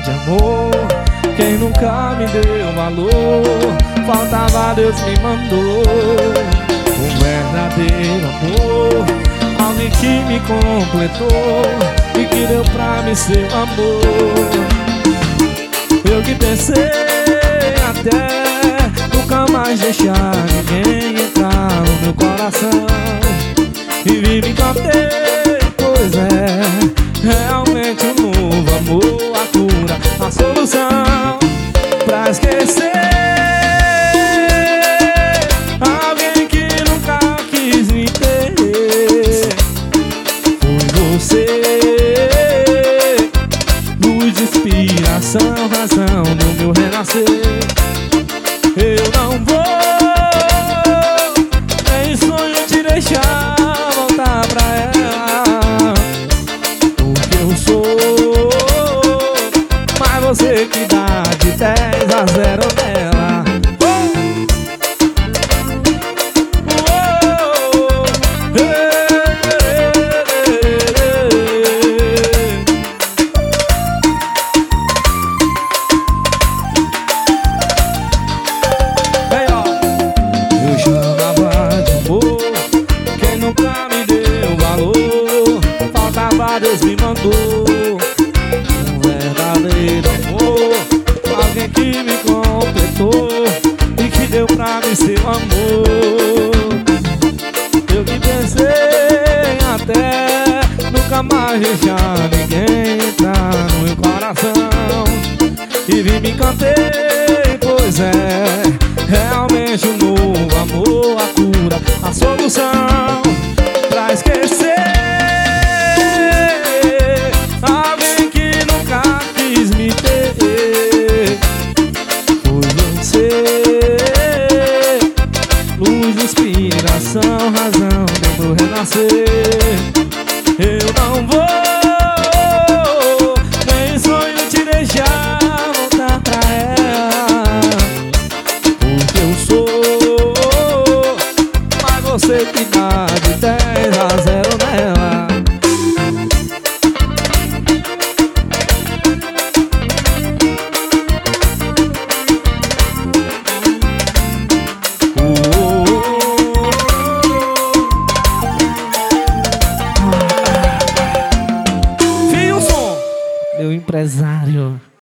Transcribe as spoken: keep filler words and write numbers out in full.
de amor. Quem nunca me deu valor, faltava Deus me mandou. Um verdadeiro amor, alguém que me completou e que deu pra mim seu amor. Eu que pensei até nunca mais deixar ninguém entrar no meu coração, e vi me encantei, pois é realmente um novo amor, a cura, a solução pra esquecer alguém que nunca quis me ter. Foi você, luz de inspiração, razão do meu renascer. Eu não vou, nem sonho te deixar voltar pra ela, porque eu sou, mas você que dá de dez a zero nela. Deus me mandou um verdadeiro amor, alguém que me completou e que deu pra mim seu amor. Eu que pensei até nunca mais deixar ninguém entrar no meu coração, e vi me encantei, pois é realmente um novo amor, a cura, a solução pra esquecer alguém que nunca quis me ter. Foi você, luz, inspiração, razão do meu renascer. Eu não vou, nem sonho te deixar voltar pra ela, porque eu sou, mas você que dá de dez a zero